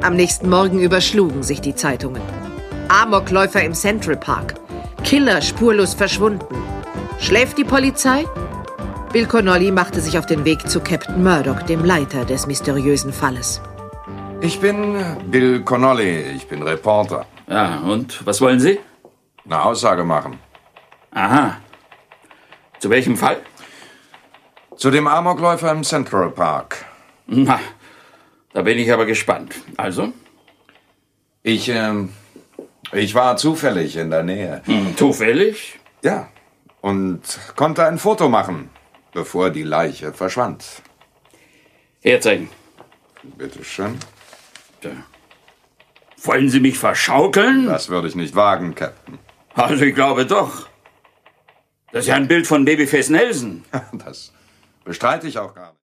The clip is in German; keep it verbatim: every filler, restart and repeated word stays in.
Am nächsten Morgen überschlugen sich die Zeitungen. Amokläufer im Central Park. Killer spurlos verschwunden. Schläft die Polizei? Bill Connolly machte sich auf den Weg zu Captain Murdoch, dem Leiter des mysteriösen Falles. Ich bin Bill Connolly, ich bin Reporter. Ja, und was wollen Sie? Eine Aussage machen. Aha. Zu welchem Fall? Zu dem Amokläufer im Central Park. Na, da bin ich aber gespannt. Also? Ich, ähm, ich war zufällig in der Nähe. Hm, zufällig? Ja, und konnte ein Foto machen, bevor die Leiche verschwand. Herzeigen. Bitteschön. Ja. Wollen Sie mich verschaukeln? Das würde ich nicht wagen, Captain. Also ich glaube doch. Das ist ja ein Bild von Babyface Nelson. Das bestreite ich auch gar nicht.